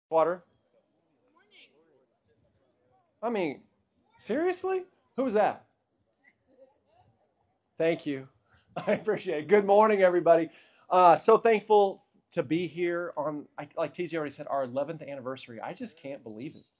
Water. I mean, seriously? Who was that? Thank you. I appreciate it. Good morning, everybody. So thankful to be here on, like TJ already said, our 11th anniversary. I just can't believe it.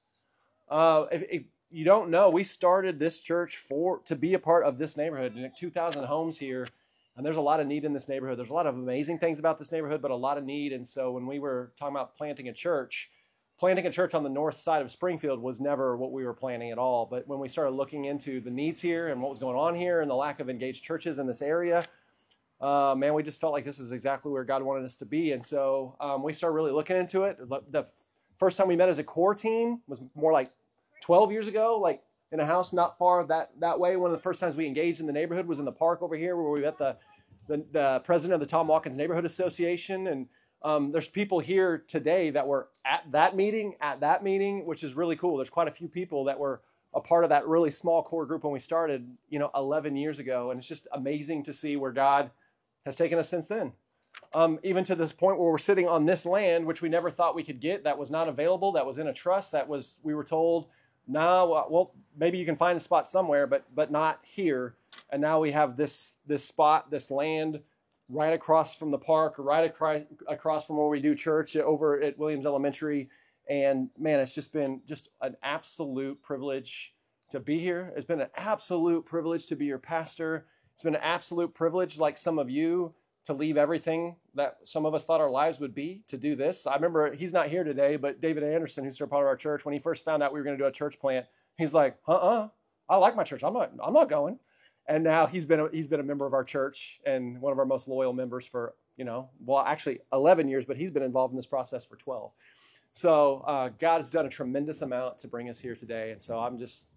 If you don't know, we started this church to be a part of this neighborhood. 2,000 homes here, and there's a lot of need in this neighborhood. There's a lot of amazing things about this neighborhood, but a lot of need. And so when we were talking about planting a church on the north side of Springfield was never what we were planning at all. But when we started looking into the needs here and what was going on here and the lack of engaged churches in this area, man, we just felt like this is exactly where God wanted us to be. And so we started really looking into it. The first time we met as a core team was more like 12 years ago, like in a house not far that way. One of the first times we engaged in the neighborhood was in the park over here where we met the president of the Tom Watkins Neighborhood Association. And there's people here today that were at that meeting, which is really cool. There's quite a few people that were a part of that really small core group when we started, 11 years ago. And it's just amazing to see where God has taken us since then. Even to this point where we're sitting on this land, which we never thought we could get, that was not available, that was in a trust, we were told, no, well, maybe you can find a spot somewhere, but not here. And now we have this spot, this land, right across from the park, right across from where we do church over at Williams Elementary. And man, it's just been an absolute privilege to be here. It's been an absolute privilege to be your pastor. It's been an absolute privilege, like some of you, to leave everything that some of us thought our lives would be to do this. I remember, he's not here today, but David Anderson, who's a part of our church, when he first found out we were going to do a church plant, he's like, I like my church. I'm not going. And now he's been a member of our church and one of our most loyal members for, actually 11 years, but he's been involved in this process for 12. So God has done a tremendous amount to bring us here today. And so I'm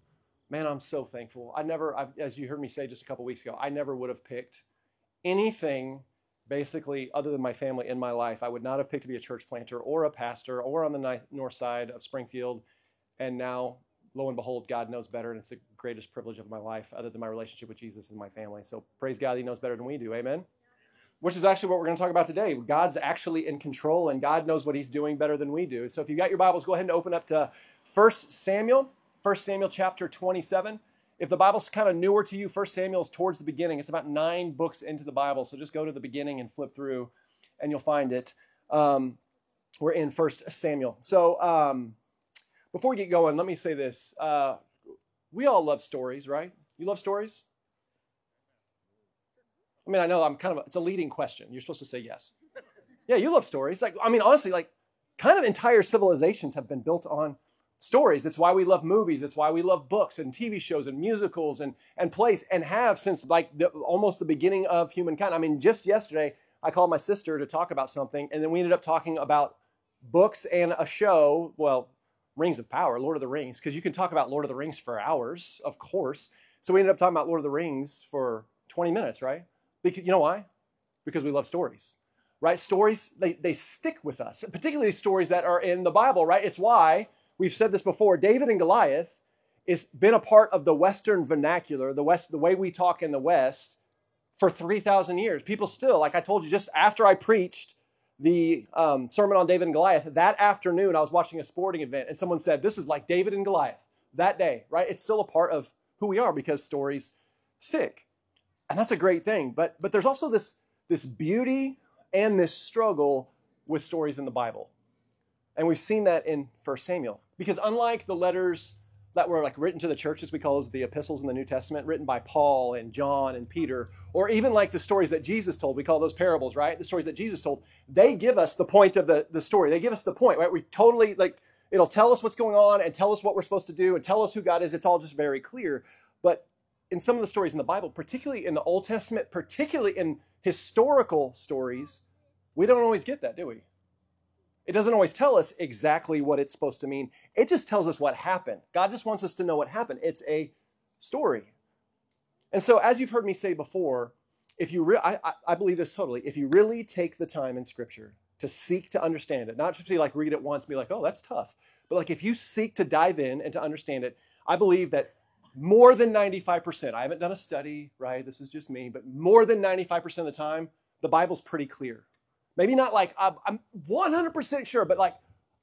so thankful. As you heard me say just a couple weeks ago, I never would have picked anything basically other than my family in my life. I would not have picked to be a church planter or a pastor or on the north side of Springfield. And now, lo and behold, God knows better, and it's the greatest privilege of my life other than my relationship with Jesus and my family. So praise God, he knows better than we do. Amen? Which is actually what we're going to talk about today. God's actually in control, and God knows what he's doing better than we do. So if you've got your Bibles, go ahead and open up to 1 Samuel chapter 27. If the Bible's kind of newer to you, 1 Samuel is towards the beginning. It's about 9 books into the Bible, so just go to the beginning and flip through, and you'll find it. We're in 1 Samuel. So before we get going, let me say this. We all love stories, right? You love stories? I mean, I know it's a leading question. You're supposed to say yes. Yeah, you love stories. Honestly, kind of entire civilizations have been built on stories. It's why we love movies. It's why we love books and TV shows and musicals and plays, and have since almost the beginning of humankind. I mean, just yesterday, I called my sister to talk about something, and then we ended up talking about books and a show, Rings of Power, Lord of the Rings, because you can talk about Lord of the Rings for hours, of course. So we ended up talking about Lord of the Rings for 20 minutes, right? Because, you know why? Because we love stories, right? Stories, they stick with us, particularly stories that are in the Bible, right? It's why, we've said this before, David and Goliath has been a part of the Western vernacular, the way we talk in the West, for 3,000 years. People still, like I told you, just after I preached the sermon on David and Goliath, that afternoon I was watching a sporting event and someone said, this is like David and Goliath that day, right? It's still a part of who we are because stories stick. And that's a great thing. But there's also this beauty and this struggle with stories in the Bible. And we've seen that in 1 Samuel. Because unlike the letters that were written to the churches, we call those the epistles in the New Testament, written by Paul and John and Peter, or even like the stories that Jesus told, we call those parables, right? The stories that Jesus told, they give us the point of the story. They give us the point, right? We totally, it'll tell us what's going on and tell us what we're supposed to do and tell us who God is. It's all just very clear. But in some of the stories in the Bible, particularly in the Old Testament, particularly in historical stories, we don't always get that, do we? It doesn't always tell us exactly what it's supposed to mean. It just tells us what happened. God just wants us to know what happened. It's a story. And so, as you've heard me say before, I believe this totally. If you really take the time in Scripture to seek to understand it, not just be read it once and be oh, that's tough. But if you seek to dive in and to understand it, I believe that more than 95%, I haven't done a study, right? This is just me, but more than 95% of the time, the Bible's pretty clear. Maybe not I'm 100% sure, but I'm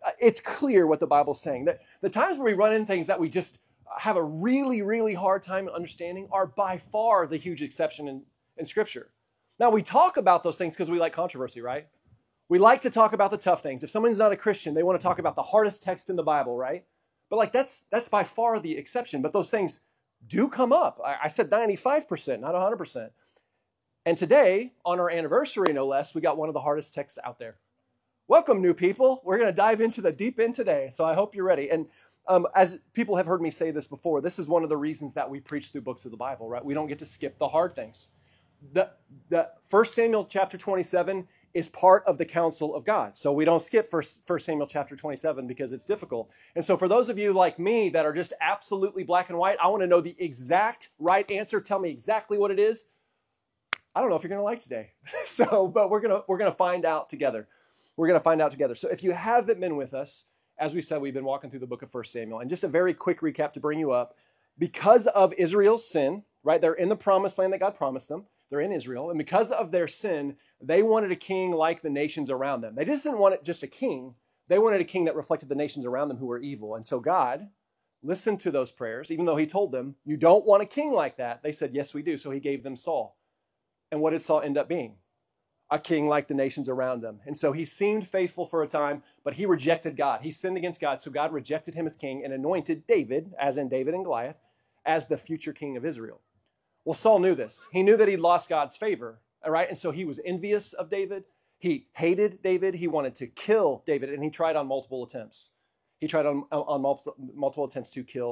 it's clear what the Bible's saying. That the times where we run into things that we just have a really, really hard time understanding are by far the huge exception in Scripture. Now, we talk about those things because we like controversy, right? We like to talk about the tough things. If someone's not a Christian, they want to talk about the hardest text in the Bible, right? But like that's by far the exception. But those things do come up. I said 95%, not 100%. And today, on our anniversary, no less, we got one of the hardest texts out there. Welcome, new people. We're going to dive into the deep end today, so I hope you're ready. And as people have heard me say this before, this is one of the reasons that we preach through books of the Bible, right? We don't get to skip the hard things. The 1 Samuel chapter 27 is part of the counsel of God. So we don't skip 1 Samuel chapter 27 because it's difficult. And so for those of you like me that are just absolutely black and white, I want to know the exact right answer. Tell me exactly what it is. I don't know if you're going to like today. But we're going to find out together. We're going to find out together. So if you haven't been with us, as we said, we've been walking through the book of 1 Samuel. And just a very quick recap to bring you up. Because of Israel's sin, right? They're in the promised land that God promised them. They're in Israel. And because of their sin, they wanted a king like the nations around them. They just didn't want just a king. They wanted a king that reflected the nations around them who were evil. And so God listened to those prayers, even though he told them, you don't want a king like that. They said, yes, we do. So he gave them Saul. And what did Saul end up being? A king like the nations around them. And so he seemed faithful for a time, but he rejected God. He sinned against God. So God rejected him as king and anointed David, as in David and Goliath, as the future king of Israel. Well, Saul knew this. He knew that he'd lost God's favor, all right? And so he was envious of David. He hated David. He wanted to kill David, and he tried on multiple attempts. He tried on multiple attempts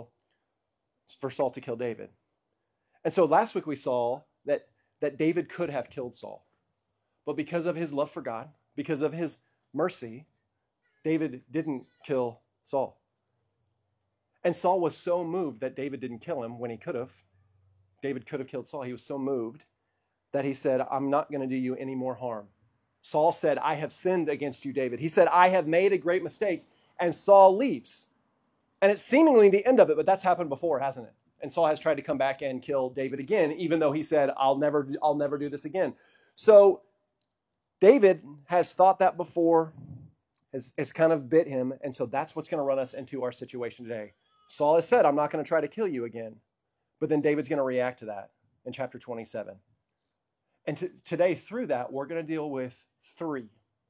for Saul to kill David. And so last week we saw that David could have killed Saul. But because of his love for God, because of his mercy, David didn't kill Saul. And Saul was so moved that David didn't kill him when he could have. David could have killed Saul. He was so moved that he said, I'm not going to do you any more harm. Saul said, I have sinned against you, David. He said, I have made a great mistake. And Saul leaves. And it's seemingly the end of it, but that's happened before, hasn't it? And Saul has tried to come back and kill David again, even though he said, I'll never do this again. So David has thought that before, has kind of bit him. And so that's what's going to run us into our situation today. Saul has said, I'm not going to try to kill you again. But then David's going to react to that in chapter 27. And today, through that, we're going to deal with three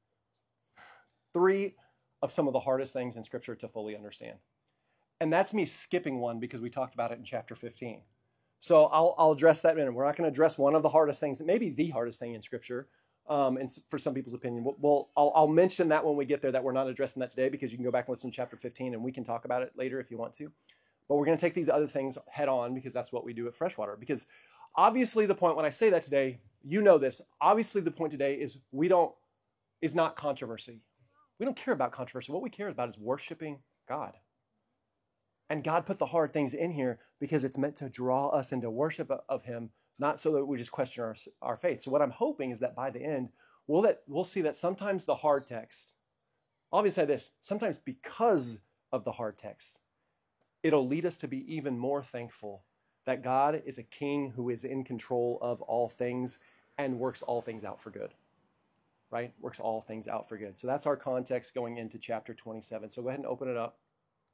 of some of the hardest things in Scripture to fully understand. And that's me skipping one because we talked about it in chapter 15. So I'll address that in a minute. We're not going to address one of the hardest things, maybe the hardest thing in Scripture, and for some people's opinion. I'll mention that when we get there, that we're not addressing that today, because you can go back and listen to chapter 15, and we can talk about it later if you want to. But we're going to take these other things head on because that's what we do at Freshwater. Because obviously the point when I say that today, you know this, obviously the point today is not controversy. We don't care about controversy. What we care about is worshiping God. And God put the hard things in here because it's meant to draw us into worship of him, not so that we just question our faith. So what I'm hoping is that by the end, we'll see that sometimes the hard text, obviously this, sometimes because of the hard text, it'll lead us to be even more thankful that God is a king who is in control of all things and works all things out for good, right? Works all things out for good. So that's our context going into chapter 27. So go ahead and open it up.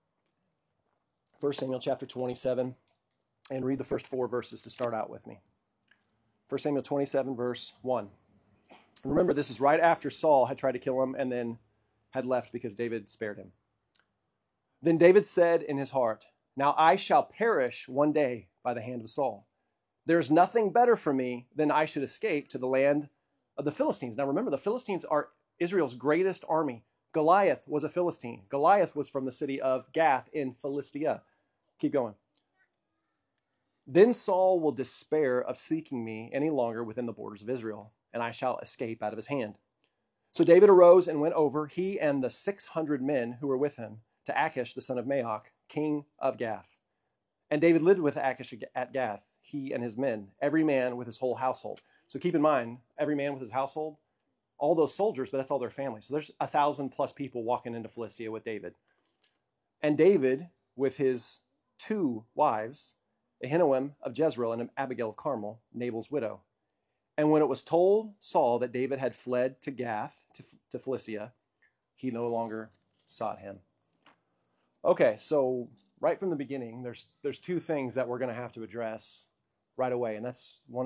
1 Samuel chapter 27, and read the first 4 verses to start out with me. 1 Samuel 27, verse 1. And remember, this is right after Saul had tried to kill him and then had left because David spared him. Then David said in his heart, now I shall perish one day by the hand of Saul. There is nothing better for me than I should escape to the land of the Philistines. Now remember, the Philistines are Israel's greatest army. Goliath was a Philistine. Goliath was from the city of Gath in Philistia. Keep going. Then Saul will despair of seeking me any longer within the borders of Israel, and I shall escape out of his hand. So David arose and went over, he and the 600 men who were with him, to Achish, the son of Maoch, king of Gath. And David lived with Achish at Gath, he and his men, every man with his whole household. So keep in mind, every man with his household, all those soldiers, but that's all their family. So there's 1,000 plus people walking into Philistia with David. And David, with his 2 wives, Ahinoam of Jezreel and Abigail of Carmel, Nabal's widow. And when it was told Saul that David had fled to Gath, to Philistia, he no longer sought him. Okay, so right from the beginning, there's two things that we're going to have to address right away, and that's one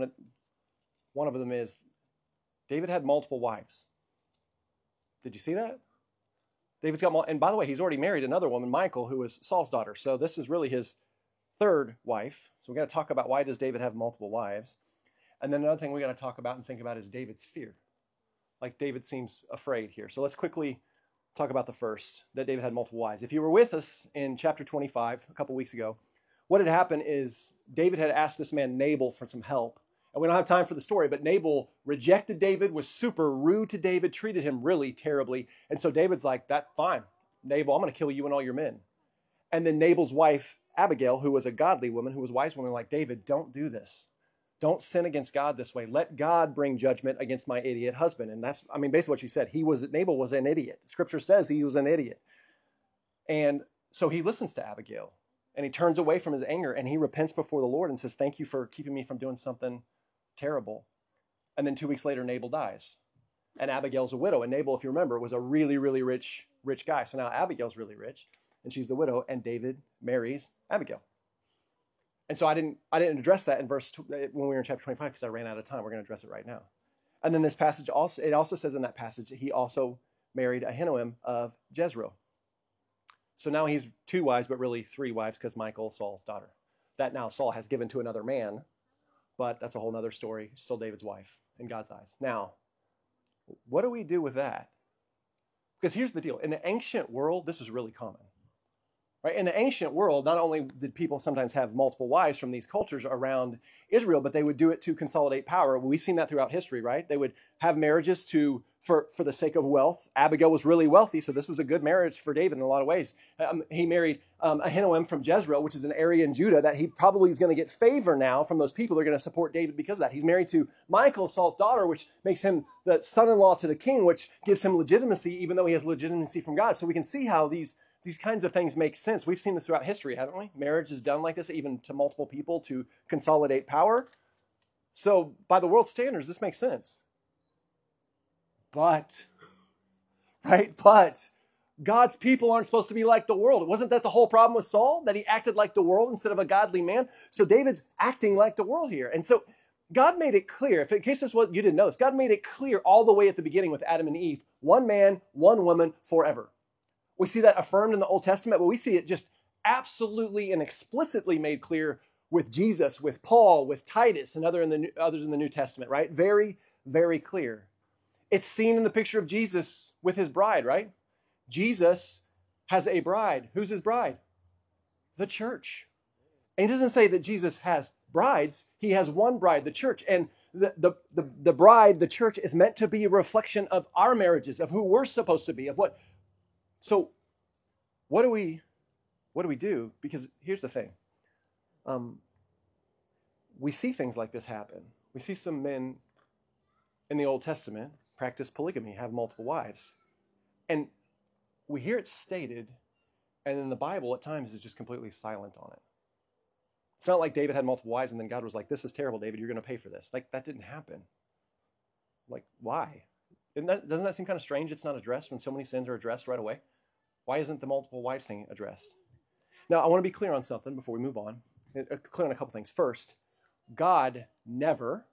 of them is David had multiple wives. Did you see that? David's got and by the way, he's already married another woman, Michal, who was Saul's daughter. So this is really his third wife. So we're going to talk about why does David have multiple wives. And then another thing we got to talk about and think about is David's fear. Like David seems afraid here. So let's quickly talk about the first, that David had multiple wives. If you were with us in chapter 25 a couple weeks ago, what had happened is David had asked this man Nabal for some help. And we don't have time for the story, but Nabal rejected David, was super rude to David, treated him really terribly. And so David's like, that's fine. Nabal, I'm going to kill you and all your men. And then Nabal's wife, Abigail, who was a godly woman, who was a wise woman, like, David, don't do this. Don't sin against God this way. Let God bring judgment against my idiot husband. And that's, basically what she said. Nabal was an idiot. Scripture says he was an idiot. And so he listens to Abigail. And he turns away from his anger and he repents before the Lord and says, thank you for keeping me from doing something terrible. And then 2 weeks later, Nabal dies. And Abigail's a widow. And Nabal, if you remember, was a really, really rich guy. So now Abigail's really rich and she's the widow and David marries Abigail. And so I didn't address that in when we were in chapter 25 because I ran out of time. We're going to address it right now. And then this passage also says in that passage that he also married Ahinoam of Jezreel. So now he's 2 wives, but really 3 wives because Michal, Saul's daughter, that now Saul has given to another man, but that's a whole other story. Still David's wife in God's eyes. Now, what do we do with that? Because here's the deal. In the ancient world, this was really common. Right? In the ancient world, not only did people sometimes have multiple wives from these cultures around Israel, but they would do it to consolidate power. We've seen that throughout history, right? They would have marriages for the sake of wealth. Abigail was really wealthy, so this was a good marriage for David in a lot of ways. He married Ahinoam from Jezreel, which is an area in Judah that he probably is going to get favor now from those people. They're going to support David because of that. He's married to Michal, Saul's daughter, which makes him the son-in-law to the king, which gives him legitimacy, even though he has legitimacy from God. So we can see how these kinds of things make sense. We've seen this throughout history, haven't we? Marriage is done like this, even to multiple people to consolidate power. So by the world's standards, this makes sense. But God's people aren't supposed to be like the world. Wasn't that the whole problem with Saul? That he acted like the world instead of a godly man? So David's acting like the world here. And so God made it clear, if in case this was you didn't notice, God made it clear all the way at the beginning with Adam and Eve, one man, one woman, forever. We see that affirmed in the Old Testament, but we see it just absolutely and explicitly made clear with Jesus, with Paul, with Titus, and others in the New Testament, right? Very, very clear. It's seen in the picture of Jesus with his bride, right? Jesus has a bride. Who's his bride? The church. And he doesn't say that Jesus has brides. He has one bride, the church. And the bride, the church, is meant to be a reflection of our marriages, of who we're supposed to be, of what. So what do we do? Because here's the thing. We see things like this happen. We see some men in the Old Testament practice polygamy, have multiple wives. And we hear it stated, and in the Bible at times is just completely silent on it. It's not like David had multiple wives and then God was like, this is terrible, David, you're going to pay for this. Like, that didn't happen. Like, why? Doesn't that seem kind of strange it's not addressed when so many sins are addressed right away? Why isn't the multiple wives thing addressed? Now, I want to be clear on something before we move on. Clear on a couple things. First, God never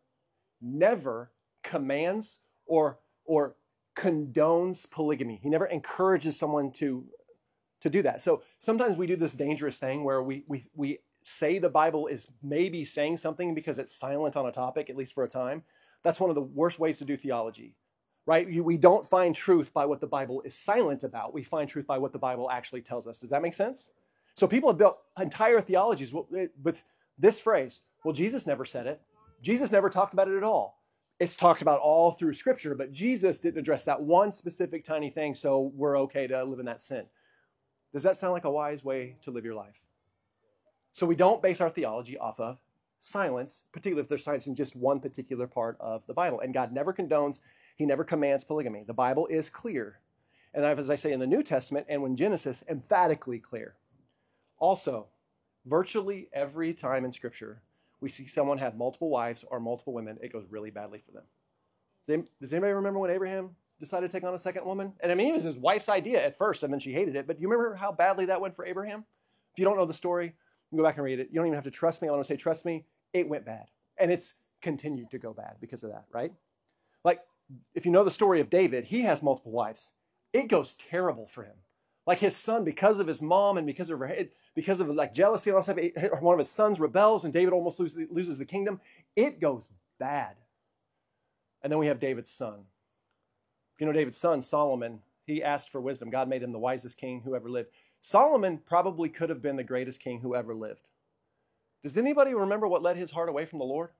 commands or condones polygamy. He never encourages someone to do that. So sometimes we do this dangerous thing where we say the Bible is maybe saying something because it's silent on a topic, at least for a time. That's one of the worst ways to do theology, right? We don't find truth by what the Bible is silent about. We find truth by what the Bible actually tells us. Does that make sense? So people have built entire theologies with this phrase. Well, Jesus never said it. Jesus never talked about it at all. It's talked about all through Scripture, but Jesus didn't address that one specific tiny thing, so we're okay to live in that sin. Does that sound like a wise way to live your life? So we don't base our theology off of silence, particularly if there's silence in just one particular part of the Bible. And God never condones, he never commands polygamy. The Bible is clear. And as I say in the New Testament and in Genesis, emphatically clear. Also, virtually every time in Scripture, we see someone have multiple wives or multiple women, it goes really badly for them. Does anybody remember when Abraham decided to take on a second woman? And I mean, it was his wife's idea at first, and then she hated it. But do you remember how badly that went for Abraham? If you don't know the story, you can go back and read it. You don't even have to trust me. I want to say, trust me, it went bad. And it's continued to go bad because of that, right? Like, if you know the story of David, he has multiple wives. It goes terrible for him. Like his son, because of his mom and because of like jealousy and all stuff, one of his sons rebels and David almost loses the kingdom. It goes bad. And then we have David's son. If you know David's son, Solomon, he asked for wisdom. God made him the wisest king who ever lived. Solomon probably could have been the greatest king who ever lived. Does anybody remember what led his heart away from the Lord?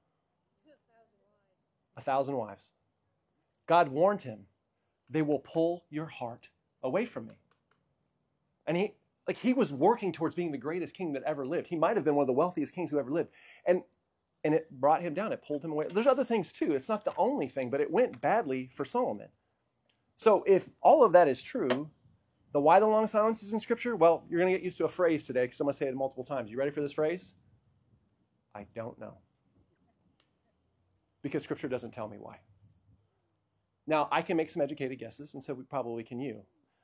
1,000 wives. God warned him, they will pull your heart away from me. And he was working towards being the greatest king that ever lived. He might have been one of the wealthiest kings who ever lived. And it brought him down. It pulled him away. There's other things too. It's not the only thing, but it went badly for Solomon. So if all of that is true, the why the long silence is in Scripture, well, you're going to get used to a phrase today because I'm going to say it multiple times. You ready for this phrase? I don't know. Because Scripture doesn't tell me why. Now, I can make some educated guesses, and so probably can you.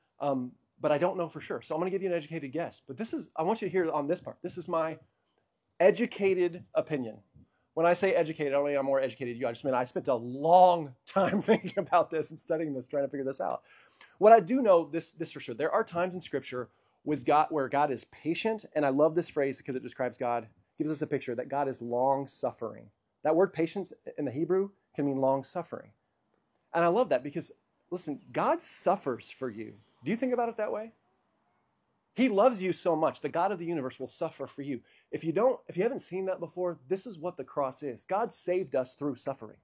But I don't know for sure. So I'm going to give you an educated guess. But I want you to hear on this part. This is my educated opinion. When I say educated, I don't mean I'm more educated than you. I just mean I spent a long time thinking about this and studying this, trying to figure this out. What I do know, this for sure, there are times in Scripture where God is patient, and I love this phrase because it describes God, gives us a picture that God is long-suffering. That word patience in the Hebrew can mean long-suffering. And I love that because, listen, God suffers for you. Do you think about it that way? He loves you so much. The God of the universe will suffer for you. If you haven't seen that before, this is what the cross is. God saved us through suffering.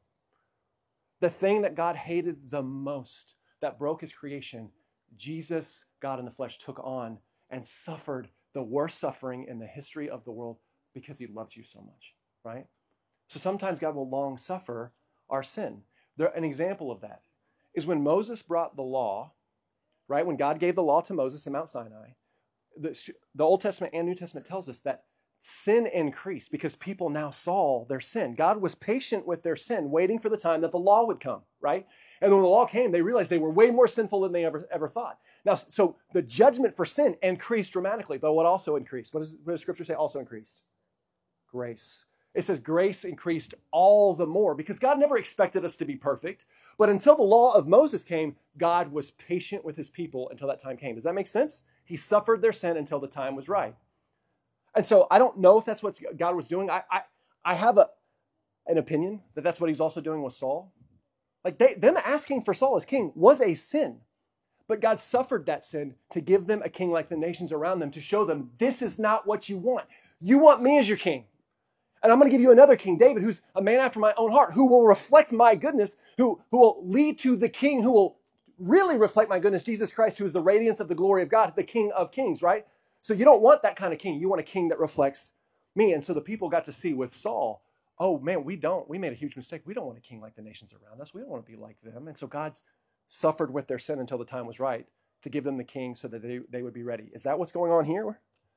The thing that God hated the most, that broke his creation, Jesus, God in the flesh, took on and suffered the worst suffering in the history of the world because he loves you so much, right? So sometimes God will long suffer our sin. An example of that is when Moses brought the law, right? When God gave the law to Moses in Mount Sinai, the Old Testament and New Testament tells us that sin increased because people now saw their sin. God was patient with their sin, waiting for the time that the law would come, right? And when the law came, they realized they were way more sinful than they ever thought. Now, so the judgment for sin increased dramatically, but what also increased? What does Scripture say also increased? Grace. It says grace increased all the more because God never expected us to be perfect. But until the law of Moses came, God was patient with his people until that time came. Does that make sense? He suffered their sin until the time was right. And so I don't know if that's what God was doing. I have an opinion that that's what he's also doing with Saul. Like them asking for Saul as king was a sin. But God suffered that sin to give them a king like the nations around them, to show them this is not what you want. You want me as your king. And I'm going to give you another king, David, who's a man after my own heart, who will reflect my goodness, who will lead to the king who will really reflect my goodness, Jesus Christ, who is the radiance of the glory of God, the King of Kings, right? So you don't want that kind of king. You want a king that reflects me. And so the people got to see with Saul, oh man, we made a huge mistake. We don't want a king like the nations around us. We don't want to be like them. And so God's suffered with their sin until the time was right to give them the king so that they would be ready. Is that what's going on here?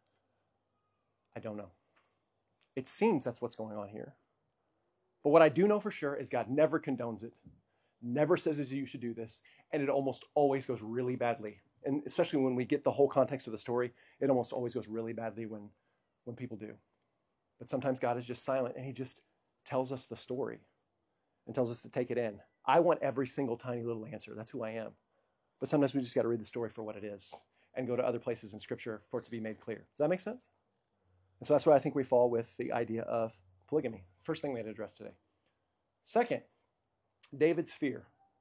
I don't know. It seems that's what's going on here. But what I do know for sure is God never condones it, never says that you should do this, and it almost always goes really badly. And especially when we get the whole context of the story, it almost always goes really badly when people do. But sometimes God is just silent, and he just tells us the story and tells us to take it in. I want every single tiny little answer. That's who I am. But sometimes we just got to read the story for what it is and go to other places in Scripture for it to be made clear. Does that make sense? And so that's why I think we fall with the idea of polygamy. First thing we had to address today. Second, David's fear.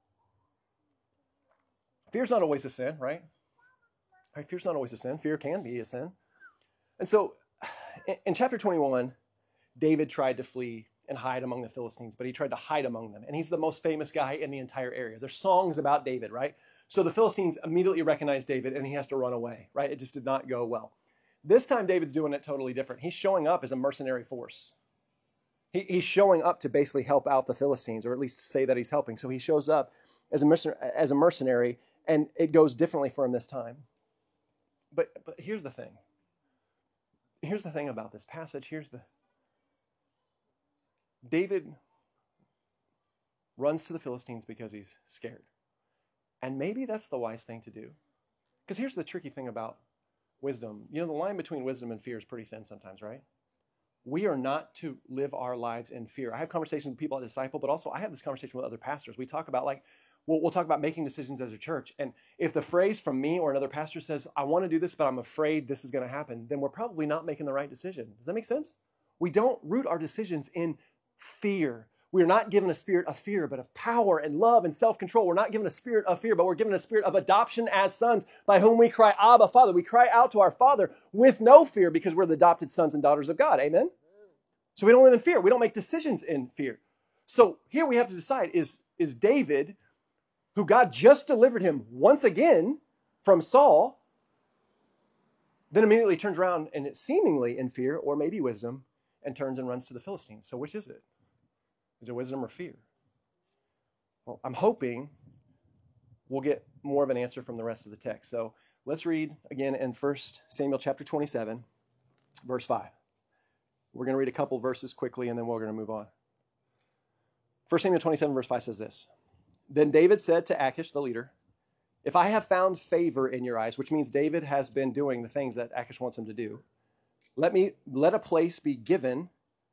Fear's not always a sin, right? Fear's not always a sin. Fear can be a sin. And so in chapter 21, David tried to flee and hide among the Philistines, but he tried to hide among them. And he's the most famous guy in the entire area. There's songs about David, right? So the Philistines immediately recognize David, and he has to run away, right? It just did not go well. This time, David's doing it totally different. He's showing up as a mercenary force. He's showing up to basically help out the Philistines, or at least say that he's helping. So he shows up as a mercenary, and it goes differently for him this time. But here's the thing. Here's the thing about this passage. David runs to the Philistines because he's scared. And maybe that's the wise thing to do. Because here's the tricky thing about wisdom. You know, the line between wisdom and fear is pretty thin sometimes, right? We are not to live our lives in fear. I have conversations with people at Disciple, but also I have this conversation with other pastors. We talk about we'll talk about making decisions as a church. And if the phrase from me or another pastor says, I want to do this, but I'm afraid this is going to happen, then we're probably not making the right decision. Does that make sense? We don't root our decisions in fear. We are not given a spirit of fear, but of power and love and self-control. We're not given a spirit of fear, but we're given a spirit of adoption as sons, by whom we cry, Abba, Father. We cry out to our Father with no fear because we're the adopted sons and daughters of God. Amen? So we don't live in fear. We don't make decisions in fear. So here we have to decide, is David, who God just delivered him once again from Saul, then immediately turns around and it's seemingly in fear, or maybe wisdom, and turns and runs to the Philistines. So which is it? Is it wisdom or fear? Well, I'm hoping we'll get more of an answer from the rest of the text. So let's read again in 1 Samuel chapter 27, verse 5. We're going to read a couple verses quickly, and then we're going to move on. 1 Samuel 27, verse 5 says this. Then David said to Achish, the leader, if I have found favor in your eyes, which means David has been doing the things that Achish wants him to do, let a place be given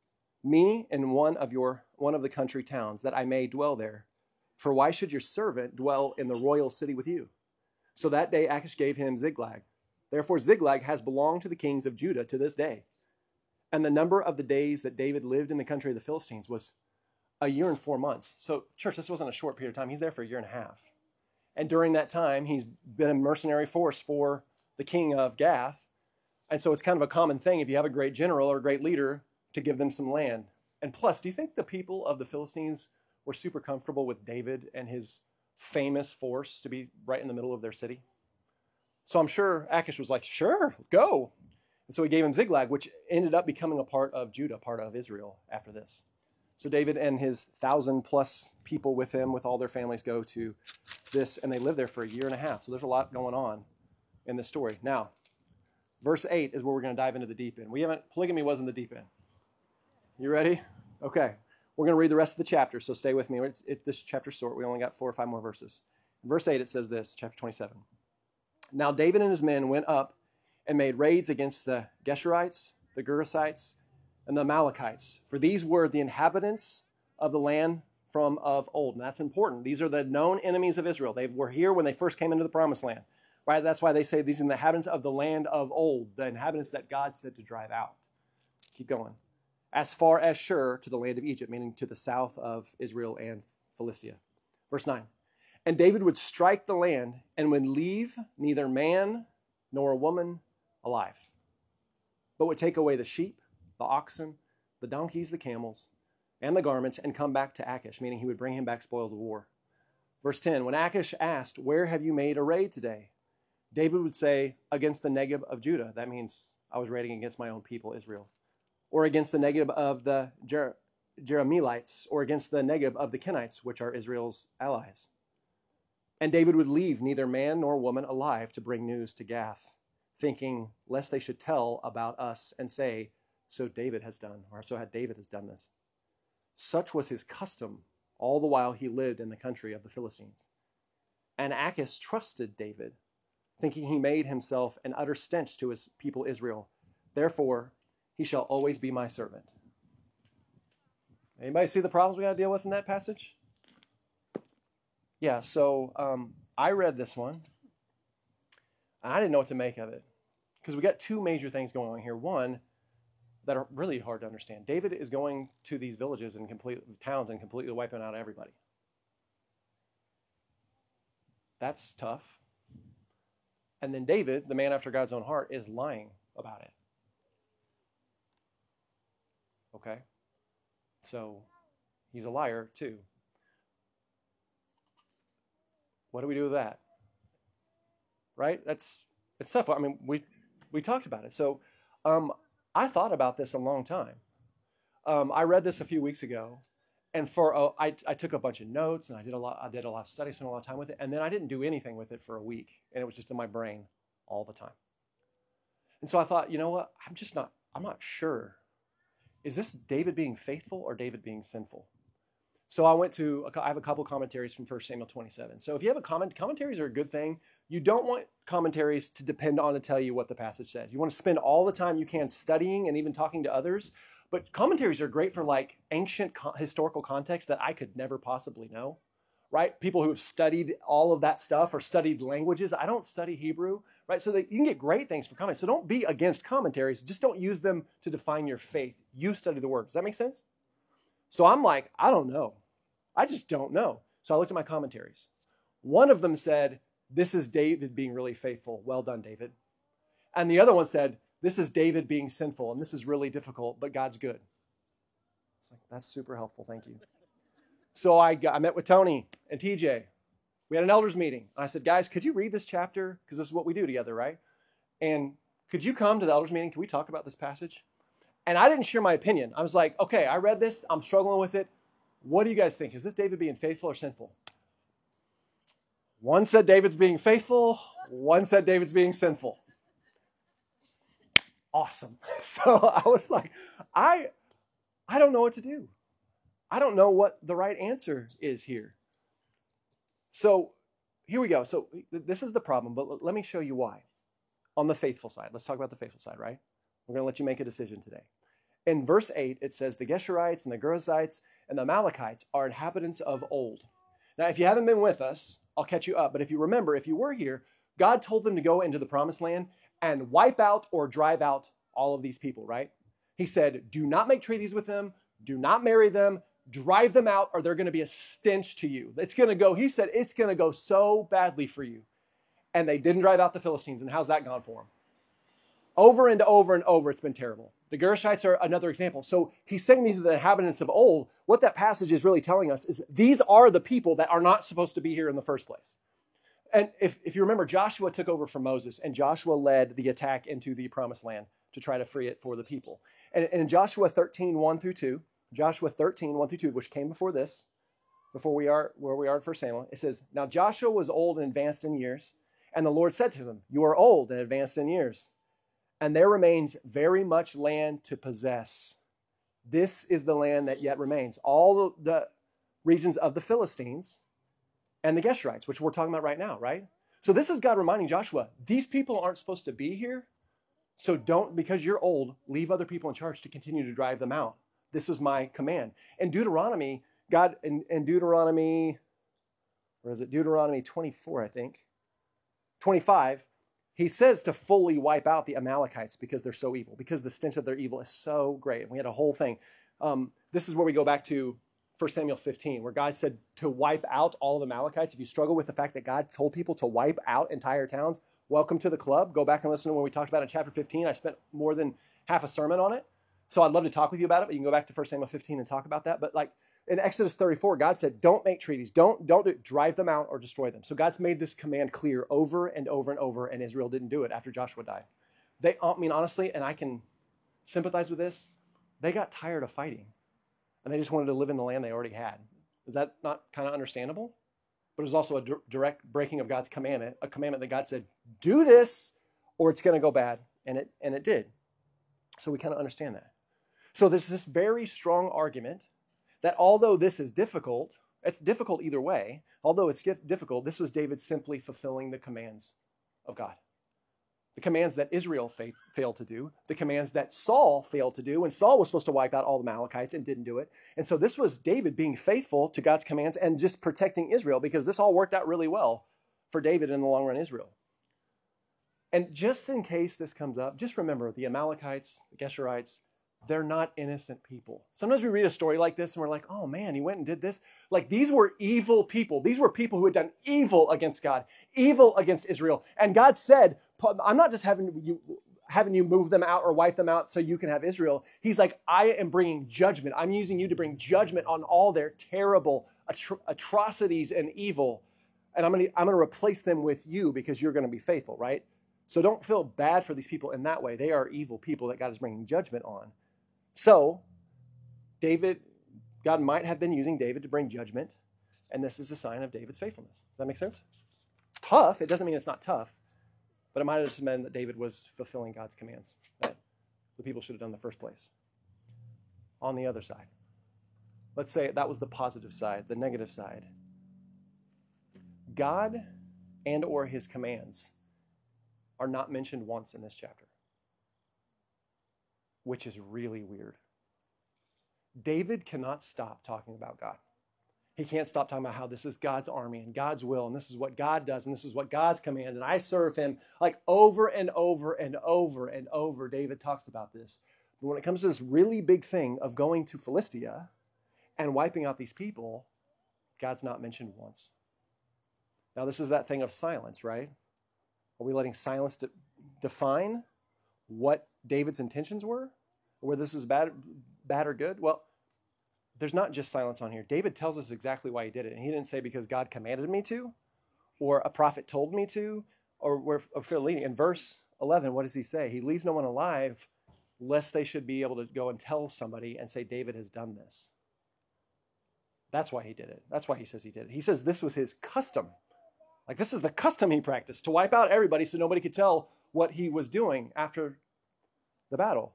me in one of the country towns, that I may dwell there. For why should your servant dwell in the royal city with you? So that day Achish gave him Ziklag. Therefore Ziklag has belonged to the kings of Judah to this day. And the number of the days that David lived in the country of the Philistines was 1 year and 4 months. So, church, this wasn't a short period of time. He's there for 1.5 years. And during that time, he's been a mercenary force for the king of Gath. And so it's kind of a common thing if you have a great general or a great leader to give them some land. And plus, do you think the people of the Philistines were super comfortable with David and his famous force to be right in the middle of their city? So I'm sure Achish was like, sure, go. And so he gave him Ziklag, which ended up becoming a part of Judah, part of Israel after this. So David and his 1,000+ people with him, with all their families, go to this, and they live there for 1.5 years. So there's a lot going on in this story. Now, verse 8 is where we're going to dive into the deep end. Polygamy wasn't the deep end. You ready? Okay. We're going to read the rest of the chapter, so stay with me. This chapter's short. We only got 4 or 5 more verses. In verse 8, it says this, chapter 27. Now David and his men went up and made raids against the Geshurites, the Gerasites, and the Amalekites, for these were the inhabitants of the land from of old. And that's important. These are the known enemies of Israel. They were here when they first came into the promised land. Right? That's why they say these are the inhabitants of the land of old, the inhabitants that God said to drive out. Keep going. As far as Shur, to the land of Egypt, meaning to the south of Israel and Philistia. Verse 9. And David would strike the land and would leave neither man nor a woman alive, but would take away the sheep, the oxen, the donkeys, the camels, and the garments, and come back to Achish, meaning he would bring him back spoils of war. Verse 10, when Achish asked, where have you made a raid today? David would say, against the Negeb of Judah. That means I was raiding against my own people, Israel. Or against the Negeb of the Jerahmeelites, or against the Negeb of the Kenites, which are Israel's allies. And David would leave neither man nor woman alive to bring news to Gath, thinking lest they should tell about us and say, so David has done, or so had David has done this. Such was his custom all the while he lived in the country of the Philistines. And Achish trusted David, thinking he made himself an utter stench to his people Israel. Therefore, he shall always be my servant. Anybody see the problems we got to deal with in that passage? Yeah, so I read this one, and I didn't know what to make of it. Because we got 2 major things going on here. One, that are really hard to understand. David is going to these villages and towns and completely wiping out everybody. That's tough. And then David, the man after God's own heart, is lying about it. Okay? So, he's a liar too. What do we do with that? Right? It's tough. I mean, we talked about it. So, I thought about this a long time. I read this a few weeks ago, and I took a bunch of notes, and I did a lot of study, spent a lot of time with it, and then I didn't do anything with it for a week, and it was just in my brain all the time. And so I thought, you know what? I'm not sure. Is this David being faithful or David being sinful? So I have a couple commentaries from 1 Samuel 27. So if you have commentaries are a good thing. You don't want commentaries to depend on to tell you what the passage says. You want to spend all the time you can studying and even talking to others. But commentaries are great for like ancient historical context that I could never possibly know, right? People who have studied all of that stuff or studied languages. I don't study Hebrew, right? So you can get great things for commentaries. So don't be against commentaries. Just don't use them to define your faith. You study the word. Does that make sense? So I'm like, I don't know. I just don't know. So I looked at my commentaries. One of them said, this is David being really faithful. Well done, David. And the other one said, this is David being sinful, and this is really difficult, but God's good. It's like, that's super helpful. Thank you. So I met with Tony and TJ. We had an elders meeting. I said, guys, could you read this chapter? Because this is what we do together, right? And could you come to the elders meeting? Can we talk about this passage? And I didn't share my opinion. I was like, okay, I read this. I'm struggling with it. What do you guys think? Is this David being faithful or sinful? One said David's being faithful. One said David's being sinful. Awesome. So I was like, I don't know what to do. I don't know what the right answer is here. So here we go. So this is the problem, but let me show you why. On the faithful side, let's talk about the faithful side, right? We're going to let you make a decision today. In verse 8, it says, the Geshurites and the Girzites and the Amalekites are inhabitants of old. Now, if you haven't been with us, I'll catch you up. But if you remember, if you were here, God told them to go into the promised land and wipe out or drive out all of these people, right? He said, do not make treaties with them. Do not marry them. Drive them out or they're going to be a stench to you. It's going to go, he said, it's going to go so badly for you. And they didn't drive out the Philistines. And how's that gone for them? Over and over and over, it's been terrible. The Gershites are another example. So he's saying these are the inhabitants of old. What that passage is really telling us is these are the people that are not supposed to be here in the first place. And if you remember, Joshua took over from Moses, and Joshua led the attack into the promised land to try to free it for the people. And in Joshua 13, 1 through 2, Joshua 13, 1 through 2, which came before this, before we are where we are in 1 Samuel, it says, now Joshua was old and advanced in years, and the Lord said to him, you are old and advanced in years, and there remains very much land to possess. This is the land that yet remains. All the regions of the Philistines and the Geshurites, which we're talking about right now, right? So this is God reminding Joshua, these people aren't supposed to be here. So don't, because you're old, leave other people in charge to continue to drive them out. This was my command. In Deuteronomy, God, in Deuteronomy, where is it? Deuteronomy 24, I think. 25, he says to fully wipe out the Amalekites because they're so evil, because the stench of their evil is so great. And we had a whole thing. This is where we go back to 1 Samuel 15, where God said to wipe out all of the Amalekites. If you struggle with the fact that God told people to wipe out entire towns, welcome to the club. Go back and listen to when we talked about it in chapter 15. I spent more than half a sermon on it. So I'd love to talk with you about it, but you can go back to 1 Samuel 15 and talk about that. But like in Exodus 34, God said, don't make treaties. Don't drive them out or destroy them. So God's made this command clear over and over and over, and Israel didn't do it after Joshua died. Honestly, and I can sympathize with this, they got tired of fighting, and they just wanted to live in the land they already had. Is that not kind of understandable? But it was also a direct breaking of God's commandment, a commandment that God said, do this, or it's going to go bad, and it did. So we kind of understand that. So there's this very strong argument that although this is difficult, it's difficult either way. Although it's difficult, this was David simply fulfilling the commands of God. The commands that Israel failed to do, the commands that Saul failed to do, and Saul was supposed to wipe out all the Amalekites and didn't do it. And so this was David being faithful to God's commands and just protecting Israel, because this all worked out really well for David in the long run, Israel. And just in case this comes up, just remember the Amalekites, the Geshurites, they're not innocent people. Sometimes we read a story like this and we're like, oh man, he went and did this. Like these were evil people. These were people who had done evil against God, evil against Israel. And God said, I'm not just having you move them out or wipe them out so you can have Israel. He's like, I am bringing judgment. I'm using you to bring judgment on all their terrible atrocities and evil. And I'm going to replace them with you because you're going to be faithful, right? So don't feel bad for these people in that way. They are evil people that God is bringing judgment on. So, God might have been using David to bring judgment, and this is a sign of David's faithfulness. Does that make sense? It's tough. It doesn't mean it's not tough, but it might have just meant that David was fulfilling God's commands that the people should have done in the first place. On the other side, Let's say that was the positive side, the negative side. God and or his commands are not mentioned once in this chapter, which is really weird. David cannot stop talking about God. He can't stop talking about how this is God's army and God's will, and this is what God does, and this is what God's command, and I serve him. Like over and over and over and over, David talks about this. But when it comes to this really big thing of going to Philistia and wiping out these people, God's not mentioned once. Now, this is that thing of silence, right? Are we letting silence define what David's intentions were? Or whether this is bad or good? Well, there's not just silence on here. David tells us exactly why he did it. And he didn't say because God commanded me to, or a prophet told me to, or feel leading. In verse 11, what does he say? He leaves no one alive lest they should be able to go and tell somebody and say, David has done this. That's why he did it. That's why he says he did it. He says this was his custom. Like this is the custom he practiced, to wipe out everybody so nobody could tell what he was doing after the battle.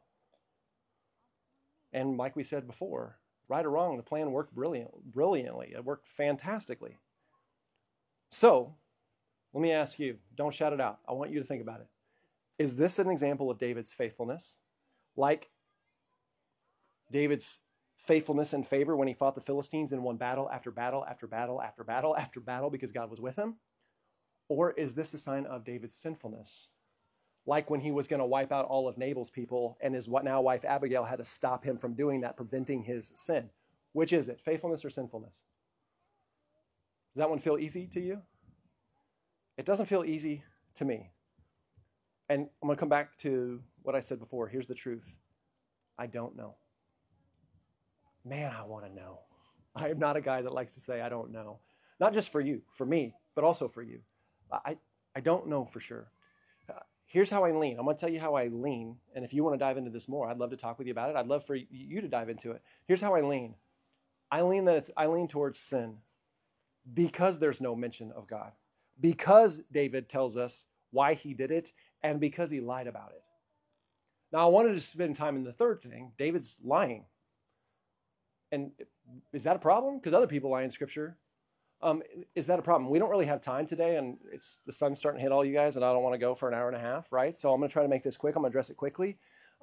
And like we said before, right or wrong, the plan worked brilliantly. It worked fantastically. So, let me ask you, don't shout it out. I want you to think about it. Is this an example of David's faithfulness? Like David's faithfulness and favor when he fought the Philistines and won battle after battle after battle after battle after battle because God was with him? Or is this a sign of David's sinfulness? Like when he was going to wipe out all of Nabal's people and his now wife Abigail had to stop him from doing that, preventing his sin. Which is it, faithfulness or sinfulness? Does that one feel easy to you? It doesn't feel easy to me. And I'm going to come back to what I said before. Here's the truth. I don't know. Man, I want to know. I am not a guy that likes to say I don't know. Not just for you, for me, but also for you. I don't know for sure. Here's how I lean. I'm going to tell you how I lean. And if you want to dive into this more, I'd love to talk with you about it. I'd love for you to dive into it. Here's how I lean. I lean towards sin because there's no mention of God. Because David tells us why he did it and because he lied about it. Now, I wanted to spend time in the third thing. David's lying. And is that a problem? Because other people lie in Scripture. Is that a problem? We don't really have time today, and the sun's starting to hit all you guys, and I don't want to go for an hour and a half, right? So I'm going to try to make this quick. I'm going to address it quickly.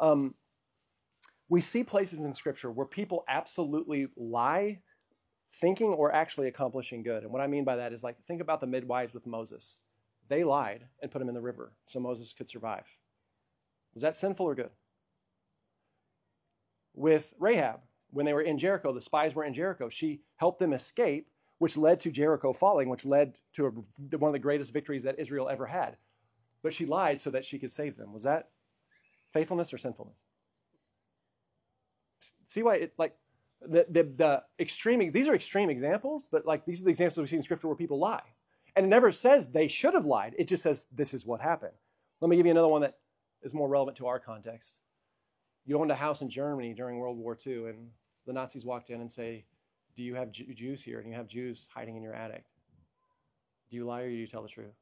We see places in Scripture where people absolutely lie, thinking or actually accomplishing good. And what I mean by that is, like, think about the midwives with Moses. They lied and put him in the river so Moses could survive. Was that sinful or good? With Rahab, when they were in Jericho, the spies were in Jericho. She helped them escape, which led to Jericho falling, which led to one of the greatest victories that Israel ever had. But she lied so that she could save them. Was that faithfulness or sinfulness? See why the extreme, these are extreme examples, but like these are the examples we see in Scripture where people lie. And it never says they should have lied. It just says this is what happened. Let me give you another one that is more relevant to our context. You owned a house in Germany during World War II, and the Nazis walked in and say, do you have Jews here? And you have Jews hiding in your attic. Do you lie or do you tell the truth?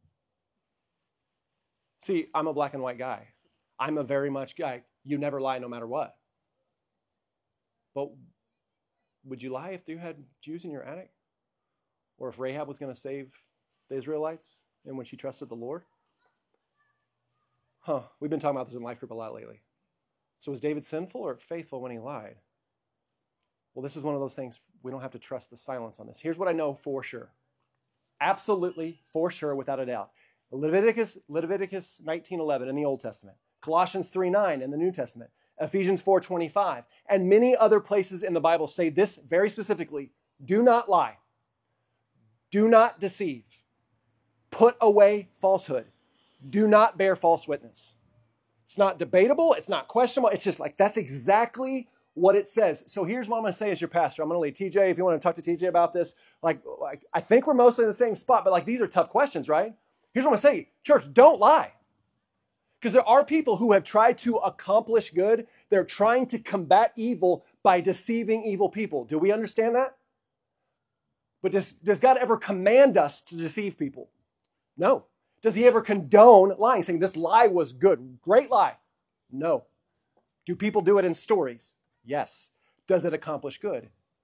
See, I'm a black and white guy. I'm a very much guy. You never lie no matter what. But would you lie if you had Jews in your attic? Or if Rahab was going to save the Israelites and when she trusted the Lord? We've been talking about this in Life Group a lot lately. So was David sinful or faithful when he lied? Well, this is one of those things we don't have to trust the silence on this. Here's what I know for sure. Absolutely, for sure, without a doubt. Leviticus 19:11 in the Old Testament. Colossians 3:9 in the New Testament. Ephesians 4:25. And many other places in the Bible say this very specifically. Do not lie. Do not deceive. Put away falsehood. Do not bear false witness. It's not debatable. It's not questionable. It's just like that's exactly what it says. So here's what I'm going to say as your pastor. I'm going to lead TJ, if you want to talk to TJ about this. Like I think we're mostly in the same spot, but like these are tough questions, right? Here's what I'm going to say. Church, don't lie. Because there are people who have tried to accomplish good. They're trying to combat evil by deceiving evil people. Do we understand that? But does God ever command us to deceive people? No. Does he ever condone lying, saying this lie was good? Great lie. No. Do people do it in stories? Yes. Does it accomplish good?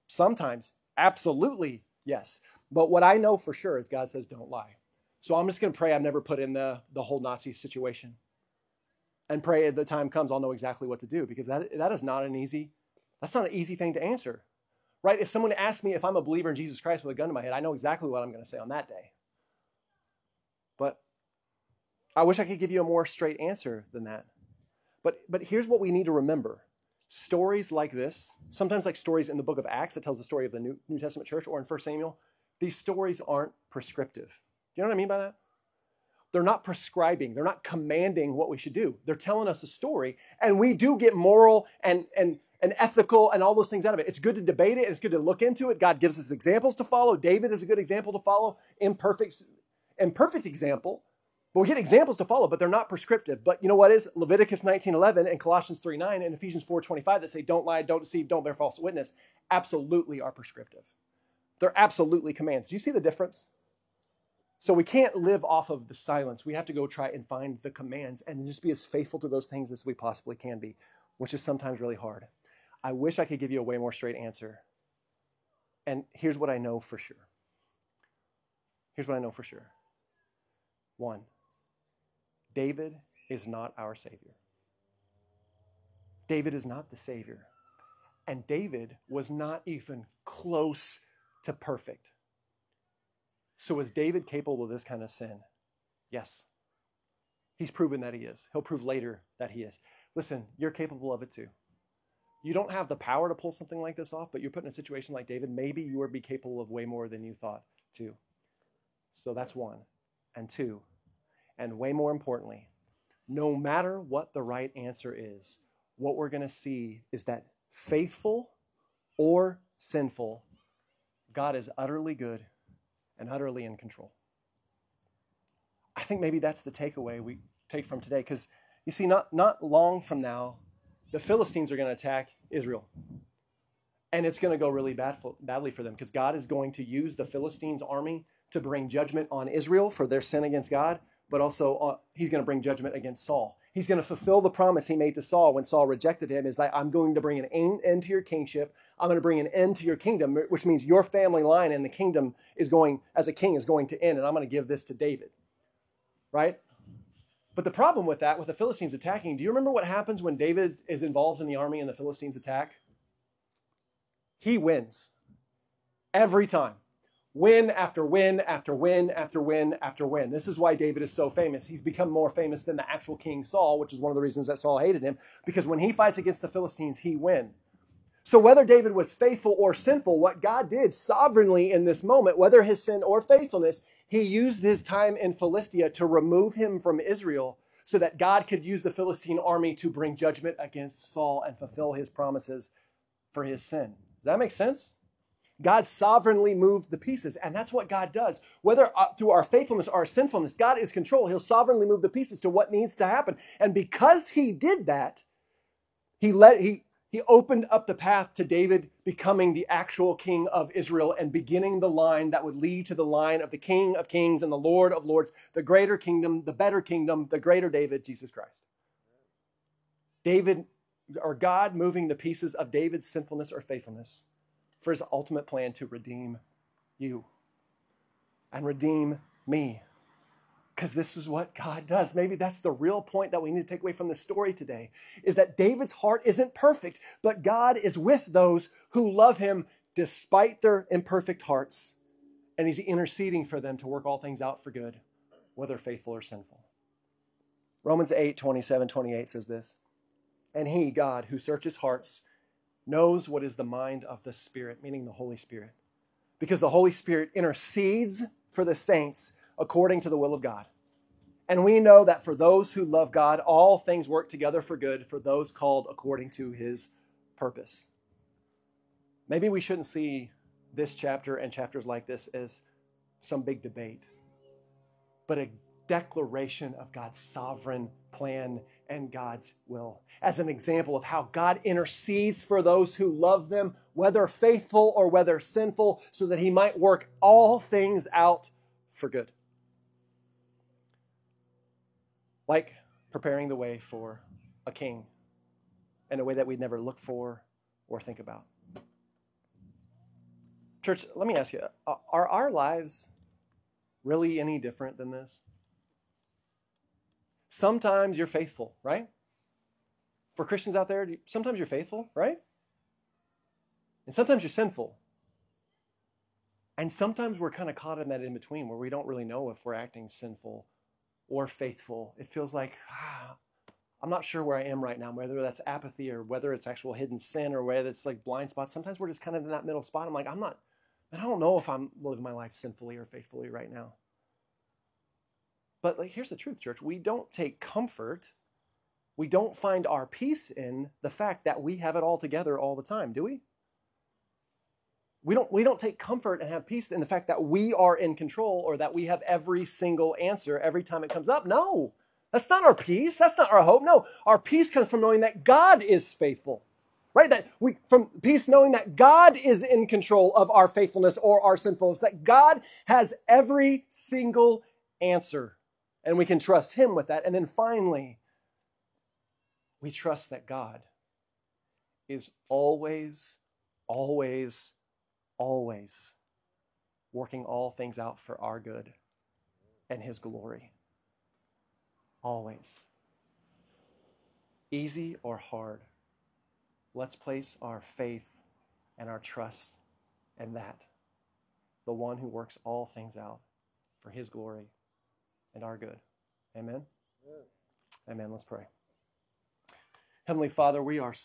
Sometimes, absolutely, yes. But what I know for sure is God says, don't lie. So I'm just going to pray I'm never put in the whole Nazi situation. And pray at the time comes, I'll know exactly what to do, because that is not an easy thing to answer. Right? If someone asks me if I'm a believer in Jesus Christ with a gun to my head, I know exactly what I'm going to say on that day. But I wish I could give you a more straight answer than that. But here's what we need to remember. Stories like this, sometimes like stories in the book of Acts that tells the story of the New Testament church, or in 1 Samuel, these stories aren't prescriptive. Do you know what I mean by that? They're not prescribing. They're not commanding what we should do. They're telling us a story, and we do get moral and ethical and all those things out of it. It's good to debate it. It's good to look into it. God gives us examples to follow. David is a good example to follow. Imperfect example. But we get examples to follow, but they're not prescriptive. But you know what is? Leviticus 19:11 and Colossians 3:9 and Ephesians 4:25 that say don't lie, don't deceive, don't bear false witness absolutely are prescriptive. They're absolutely commands. Do you see the difference? So we can't live off of the silence. We have to go try and find the commands and just be as faithful to those things as we possibly can be, which is sometimes really hard. I wish I could give you a way more straight answer. And here's what I know for sure. Here's what I know for sure. 1, David is not our Savior. David is not the Savior. And David was not even close to perfect. So is David capable of this kind of sin? Yes. He's proven that he is. He'll prove later that he is. Listen, you're capable of it too. You don't have the power to pull something like this off, but you're put in a situation like David, maybe you would be capable of way more than you thought too. So that's 1. And 2, and way more importantly, no matter what the right answer is, what we're going to see is that faithful or sinful, God is utterly good and utterly in control. I think maybe that's the takeaway we take from today, because you see, not long from now, the Philistines are going to attack Israel. And it's going to go really badly for them, because God is going to use the Philistines' army to bring judgment on Israel for their sin against God, but also he's going to bring judgment against Saul. He's going to fulfill the promise he made to Saul when Saul rejected him, is that I'm going to bring an end to your kingship. I'm going to bring an end to your kingdom, which means your family line and the kingdom is going, as a king, is going to end, and I'm going to give this to David. Right? But the problem with that, with the Philistines attacking, do you remember what happens when David is involved in the army and the Philistines attack? He wins. Every time. Win after win after win after win after win. This is why David is so famous. He's become more famous than the actual king Saul, which is one of the reasons that Saul hated him, because when he fights against the Philistines, he wins. So whether David was faithful or sinful, what God did sovereignly in this moment, whether his sin or faithfulness, he used his time in Philistia to remove him from Israel so that God could use the Philistine army to bring judgment against Saul and fulfill his promises for his sin. Does that make sense? God sovereignly moved the pieces, and that's what God does. Whether through our faithfulness or our sinfulness, God is in control. He'll sovereignly move the pieces to what needs to happen. And because he did that, he opened up the path to David becoming the actual king of Israel and beginning the line that would lead to the line of the King of Kings and the Lord of Lords, the greater kingdom, the better kingdom, the greater David, Jesus Christ. David, or God moving the pieces of David's sinfulness or faithfulness for his ultimate plan to redeem you and redeem me. Because this is what God does. Maybe that's the real point that we need to take away from this story today, is that David's heart isn't perfect, but God is with those who love him despite their imperfect hearts, and he's interceding for them to work all things out for good, whether faithful or sinful. Romans 8:27-28 says this, and he, God, who searches hearts, knows what is the mind of the Spirit, meaning the Holy Spirit, because the Holy Spirit intercedes for the saints according to the will of God. And we know that for those who love God, all things work together for good for those called according to his purpose. Maybe we shouldn't see this chapter and chapters like this as some big debate, but a declaration of God's sovereign plan and God's will, as an example of how God intercedes for those who love them, whether faithful or whether sinful, so that he might work all things out for good. Like preparing the way for a king in a way that we'd never look for or think about. Church, let me ask you, are our lives really any different than this? Sometimes you're faithful, right? For Christians out there, sometimes you're faithful, right? And sometimes you're sinful. And sometimes we're kind of caught in that in between where we don't really know if we're acting sinful or faithful. It feels like, I'm not sure where I am right now, whether that's apathy or whether it's actual hidden sin or whether it's like blind spots. Sometimes we're just kind of in that middle spot. I'm like, I don't know if I'm living my life sinfully or faithfully right now. But here's the truth, church. We don't take comfort. We don't find our peace in the fact that we have it all together all the time, do we? We don't take comfort and have peace in the fact that we are in control or that we have every single answer every time it comes up. No, that's not our peace. That's not our hope. No, our peace comes from knowing that God is faithful, right? From peace knowing that God is in control of our faithfulness or our sinfulness, that God has every single answer, and we can trust Him with that. And then finally, we trust that God is always working all things out for our good and His glory. Always. Easy or hard, let's place our faith and our trust in that, the one who works all things out for His glory and our good. Amen? Amen. Let's pray. Heavenly Father, we are